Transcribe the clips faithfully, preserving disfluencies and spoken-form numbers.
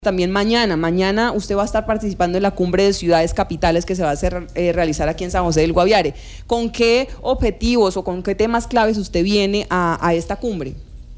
También mañana, mañana usted va a estar participando en la cumbre de ciudades capitales que se va a hacer, eh, realizar aquí en San José del Guaviare. ¿Con qué objetivos o con qué temas claves usted viene a, a esta cumbre?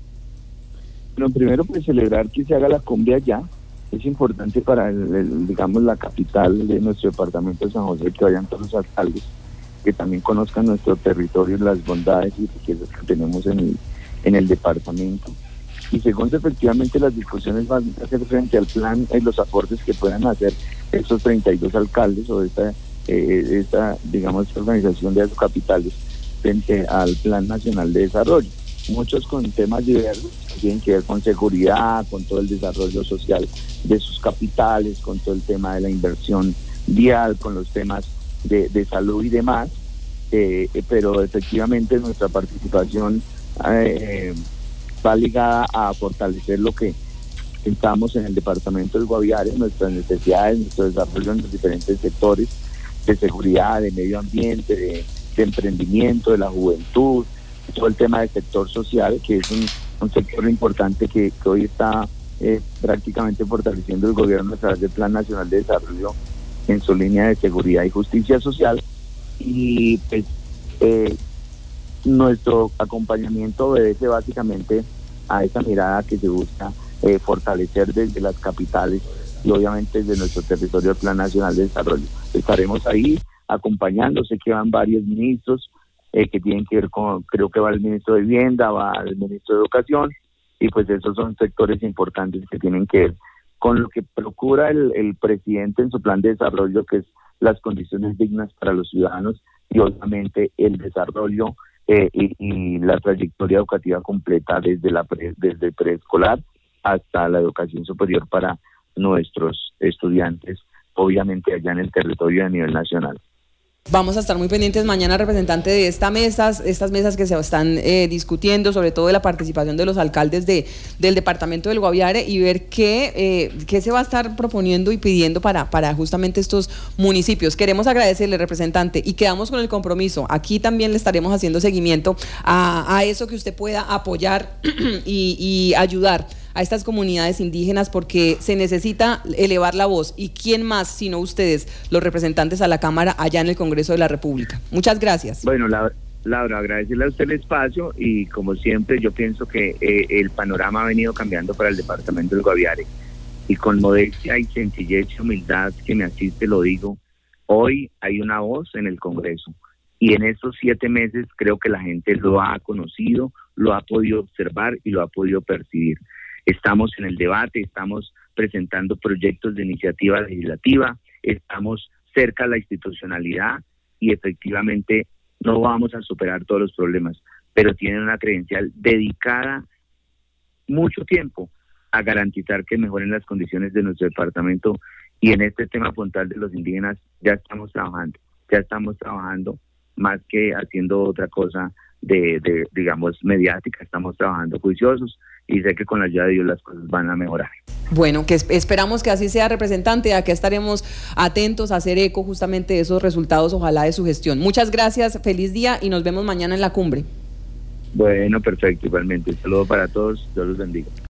Bueno, primero pues celebrar que se haga la cumbre allá. Es importante para, el, el, digamos, la capital de nuestro departamento de San José, que vayan todos los alcaldes, que también conozcan nuestro territorio, las bondades y riquezas que tenemos en el, en el departamento. Y segundo, efectivamente las discusiones van a hacer frente al plan, eh, los aportes que puedan hacer estos treinta y dos alcaldes o esta, eh, esta digamos, esta organización de capitales frente al Plan Nacional de Desarrollo. Muchos con temas diversos que tienen que ver con seguridad, con todo el desarrollo social de sus capitales, con todo el tema de la inversión vial, con los temas de, de salud y demás, eh, pero efectivamente nuestra participación eh, va ligada a fortalecer lo que estamos en el departamento del Guaviare, nuestras necesidades, nuestro desarrollo en los diferentes sectores de seguridad, de medio ambiente, de, de emprendimiento, de la juventud, todo el tema del sector social, que es un, un sector importante que, que hoy está eh, prácticamente fortaleciendo el gobierno a través del Plan Nacional de Desarrollo en su línea de seguridad y justicia social. Y pues eh, nuestro acompañamiento obedece básicamente a esa mirada que se busca eh, fortalecer desde las capitales y obviamente desde nuestro territorio del Plan Nacional de Desarrollo. Estaremos ahí acompañando, sé que van varios ministros eh, que tienen que ver con, creo que va el ministro de Vivienda, va el ministro de Educación, y pues esos son sectores importantes que tienen que ver con lo que procura el, el presidente en su plan de desarrollo, que es las condiciones dignas para los ciudadanos y obviamente el desarrollo Eh, y, y la trayectoria educativa completa desde la pre, desde preescolar hasta la educación superior para nuestros estudiantes, obviamente allá en el territorio a nivel nacional. Vamos a estar muy pendientes mañana, representante, de esta mesas, estas mesas que se están eh, discutiendo, sobre todo de la participación de los alcaldes de, del departamento del Guaviare, y ver qué, eh, qué se va a estar proponiendo y pidiendo para, para justamente estos municipios. Queremos agradecerle, representante, y quedamos con el compromiso. Aquí también le estaremos haciendo seguimiento a, a eso, que usted pueda apoyar y, y ayudar a estas comunidades indígenas, porque se necesita elevar la voz, y quién más sino ustedes, los representantes a la Cámara allá en el Congreso de la República. Muchas gracias. Bueno, Laura, Laura agradecerle a usted el espacio, y como siempre yo pienso que eh, el panorama ha venido cambiando para el departamento del Guaviare, y con modestia y sencillez y humildad que me asiste lo digo, hoy hay una voz en el Congreso, y en estos siete meses creo que la gente lo ha conocido, lo ha podido observar y lo ha podido percibir. Estamos en el debate, estamos presentando proyectos de iniciativa legislativa, estamos cerca a la institucionalidad y efectivamente no vamos a superar todos los problemas, pero tienen una credencial dedicada mucho tiempo a garantizar que mejoren las condiciones de nuestro departamento, y en este tema puntual de los indígenas ya estamos trabajando, ya estamos trabajando más que haciendo otra cosa de, de digamos, mediática, estamos trabajando juiciosos, y sé que con la ayuda de Dios las cosas van a mejorar. Bueno, que esperamos que así sea, representante. Aquí estaremos atentos a hacer eco justamente de esos resultados, ojalá, de su gestión. Muchas gracias, feliz día, y nos vemos mañana en la cumbre. Bueno, perfecto, igualmente. Un saludo para todos, Dios los bendiga.